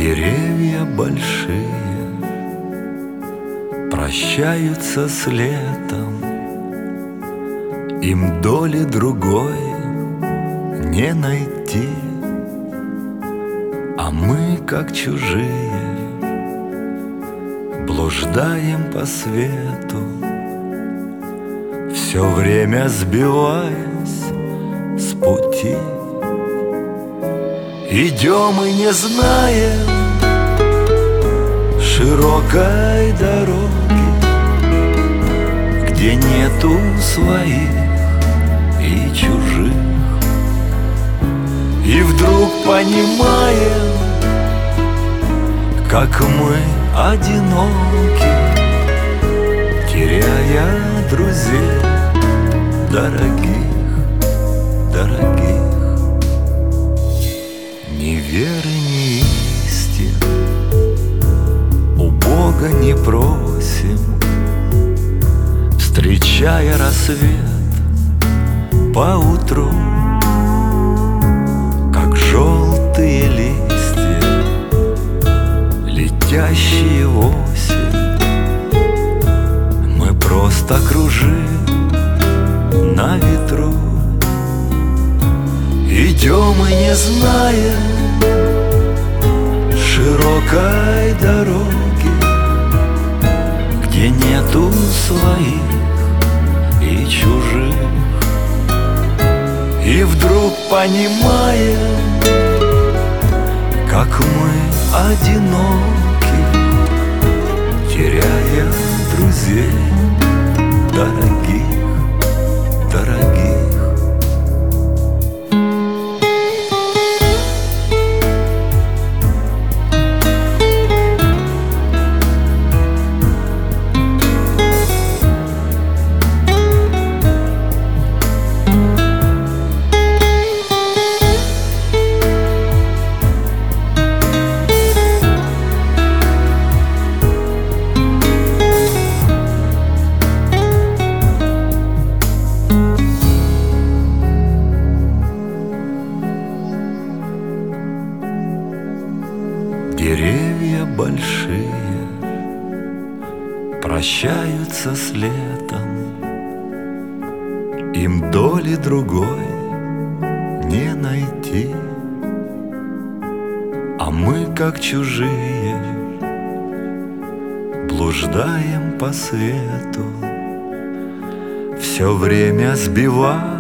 Деревья большие прощаются с летом, им доли другой не найти. А мы, как чужие, блуждаем по свету, все время сбиваясь с пути. Идем и не знаем широкой дороги, где нету своих и чужих. И вдруг понимаем, как мы одиноки, теряя друзей дорогих, дорогих. Ни веры, ни истин у Бога не просим, встречая рассвет поутру, как желтые листья, летящие в осень. Мы просто кружим на ветру. Идем и не знаем широкой дороги, где нету своих и чужих. И вдруг понимаем, как мы одиноки, теряя друзей дорогих, дорогих. Деревья большие прощаются с летом, им доли другой не найти. А мы, как чужие, блуждаем по свету, все время сбиваясь